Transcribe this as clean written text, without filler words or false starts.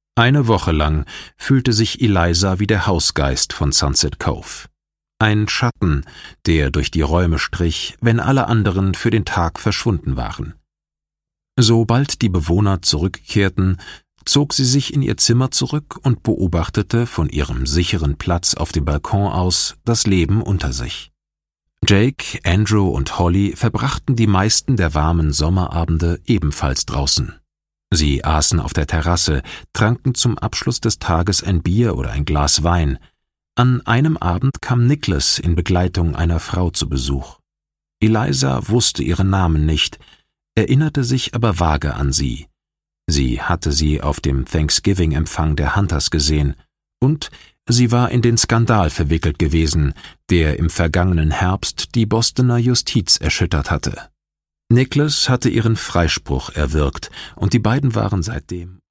Eine Woche lang fühlte sich Eliza wie der Hausgeist von Sunset Cove. Ein Schatten, der durch die Räume strich, wenn alle anderen für den Tag verschwunden waren. Sobald die Bewohner zurückkehrten, zog sie sich in ihr Zimmer zurück und beobachtete von ihrem sicheren Platz auf dem Balkon aus das Leben unter sich. Jake, Andrew und Holly verbrachten die meisten der warmen Sommerabende ebenfalls draußen. Sie aßen auf der Terrasse, tranken zum Abschluss des Tages ein Bier oder ein Glas Wein. An einem Abend kam Nicholas in Begleitung einer Frau zu Besuch. Eliza wusste ihren Namen nicht, erinnerte sich aber vage an sie. Sie hatte sie auf dem Thanksgiving-Empfang der Hunters gesehen, und sie war in den Skandal verwickelt gewesen, der im vergangenen Herbst die Bostoner Justiz erschüttert hatte. Nicholas hatte ihren Freispruch erwirkt, und die beiden waren seitdem